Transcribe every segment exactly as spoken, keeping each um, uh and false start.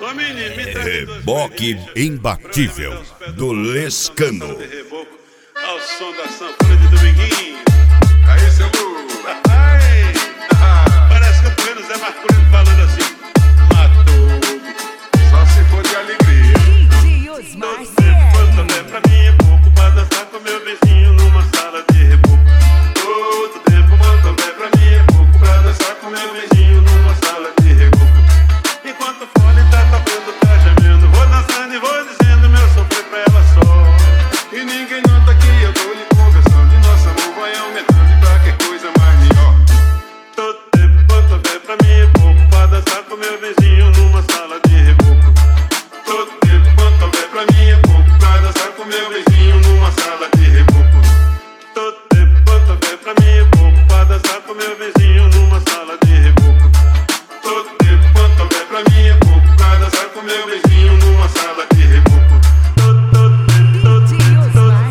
Ô menino, me traz Reboque imbatível do Lescano. ao som da sanfona de Dominguinho. Aí, seu Lu. Ai, parece que eu tô vendo o Zé Marcolino falando assim: matou, Só se for de alegria. D J Osmar todo tempo quanto é pra mim é pouco pra dançar com meu vizinho numa sala de reboco. Todo tempo quanto é pra mim é pouco pra dançar com meu vizinho numa sala de reboco. Enquanto o fone tá tocando, tá gemendo, vou dançando e vou dizendo meu sofrer pra ela só. E ninguém nota que eu tô lhe conversando. E nosso amor vai aumentando. E pra que coisa mais melhor? Todo tempo quanto é pra mim é pouco pra dançar com meu vizinho numa sala de reboco. Todo tempo quanto é pra mim é pouco pra dançar com meu vizinho numa sala de reboco. Todo tempo quanto é pra mim é pouco pra dançar com meu vizinho numa sala de reboco. Todo tempo quanto é pra mim é pouco pra dançar com meu vizinho numa sala de reboco. Todo, todo tempo, todo D J Osmar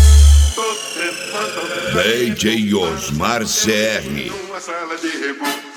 D J Osmar C R. Numa sala de reboco.